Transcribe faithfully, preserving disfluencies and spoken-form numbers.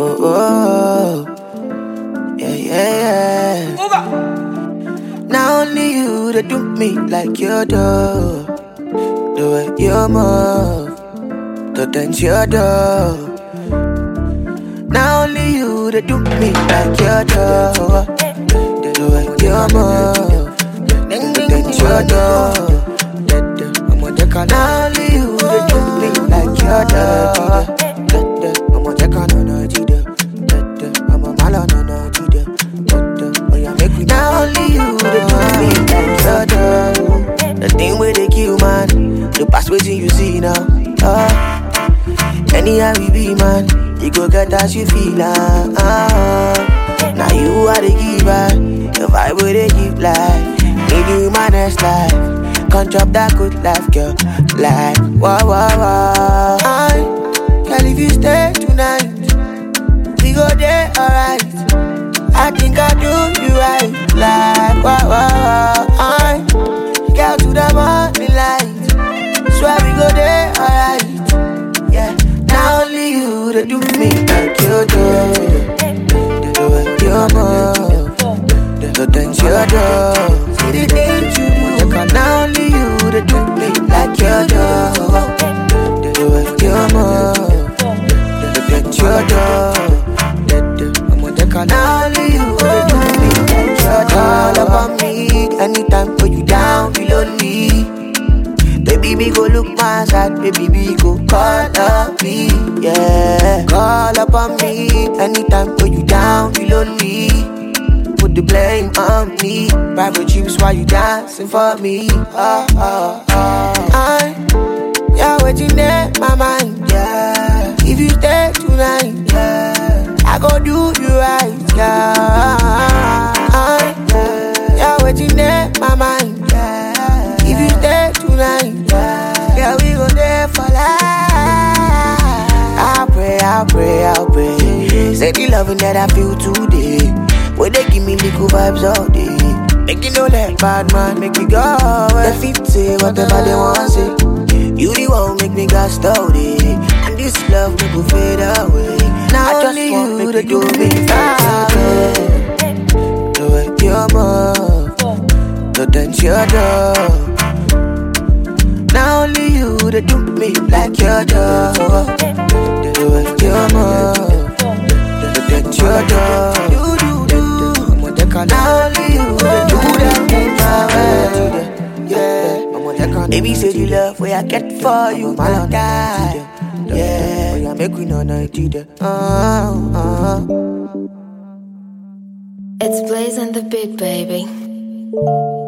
oh, oh. Yeah, yeah, yeah. Now only you that do me like you do. The way you move, the things you do. Now only you that do me like you do. The way you move, the things you do. Now only you that do me like you do. I'm a check on energy. I'm a malon energy. Now only you that do me like you do. The thing where they kill man, the past waiting you see now. Uh, anyhow we be man, you go get as you feel. Uh, uh, now you are the giver, the vibe where they give life. Need you my next life, can't drop that good life, girl. Like wah wah wah. I, girl, if you stay tonight, we go there alright. I think I do you right, like wah wah wah. I, girl, to the morning light, swear we go there alright. Yeah, now only you that do me like you do. The way you move, the things you do, see the things you do. Now only you that do me like you do. The way you move, the things you do. Now only you that do me like you do. All about me, anytime when you down, be lonely. Baby, we go look my side, baby, we go call up me, yeah. Call up on me, anytime when you down, you lonely. Put the blame on me, private trips while you dancing for me, oh, oh, oh. I, yeah, waiting there, my mind, yeah. If you stay tonight, yeah, I go do you right, yeah. I, yeah, waiting there, my mind, yeah. If you stay tonight, yeah, we go there for life. I pray, I pray, I pray. Say the loving that I feel today, where they give me little vibes all day. Make you know that bad man, make you go away. The feet say whatever they want say. You the one make me got started, and this love me go fade away. Now I just want you to do me far. The way you move, the things you do. Now only you that do me like you do. The way you move, the things you do. Now only you that do that. Yeah. Baby say the love where I get for you, my die. Yeah, make we know no either. Uh, uh. It's Blaze and the beat, baby.